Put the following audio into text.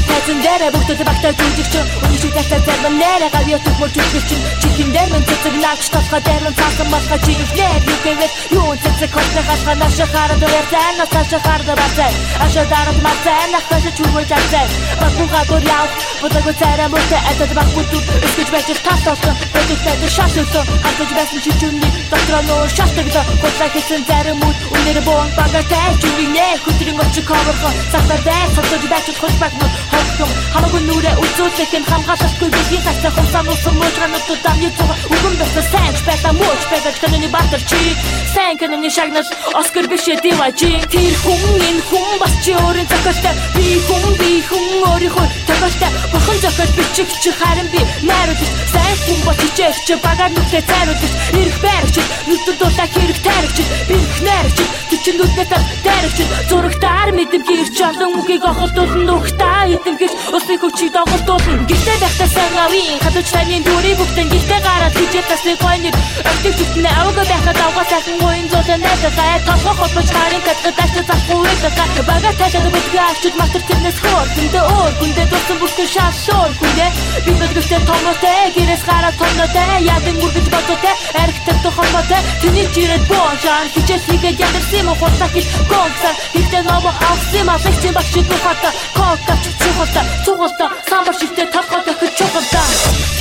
тайзан дээр бүгд багтаа жүжигч үний шиг тастай зарим нэрэ гавьяа түгмөр жүжигч чихэн дээр мэн цэцэг наач тасгаа дээр мэн цаасан малха чихнээр югэвэт юу цэцэг хотны хашгаа наша хараад ярьсан насаша хараад бацай аша дараад мацай нахташ чүмөр жацай багуга дөряв бодогоо царам өтэ атад багут өскөж байж тасалсан бодогтой шашилсан хатж байсан чичүний дотроо шаштагда готлах хийсэн зарим үт үнээр бон багатай чүвинэ хөтрийн очих хаварга сатардай сатж байж хошбаг мод хогтом хамаагүй нүрэ үзүүлэх хамгаалалтгүй бихийн хацаа хумсан усан мужганууд дамжиж үгэн бэсэ сайн бэта мууч бэта каноны батар чи сайн каноны шагнаш оскар бишэ диважи тэр хүн энэ хүн бас чи өөрийн зохиолтой би хүн өөрийнхөө зохиолтой бурхан зохиол бичих чи харин би найруулж сайн хүн бол хичээх чи багаар нүхтэй цайруулж ирэх байрч нүдэд дулаа хэрэг тайрагч би ихнэрч чи нүдэд тайрагч зурагтаар мэдэмж ирч олон үгийг огтолдон нүхтаа идэмгэж өсөйг чи доголдуулна гитэ дахтаа сангавин хадууч таны дүрий бүгдэн гитэ гараад хижээ тасны гойныг актив зүтнэ авга дахад авга сайхан гойн зодэн найдаа толгой хотбож харин катгад тач захгүй байгаа бага ташаад бүтгэж матер тэрнэс хор тэндээ өөр хүндээ дусан бүхэн шашуур хүндээ би bëдгтэй томоотой гэрээс гараад томноотой ядан мөргөж бодоотой архитект холбоотой тэний жирээд боожан хичээл хийгээд ядарсан юм хурдах гэж гомцаа ихтэй ново авсан малагч багш духата кокач цухалта самбар шигтэй тавхад өгч чухалта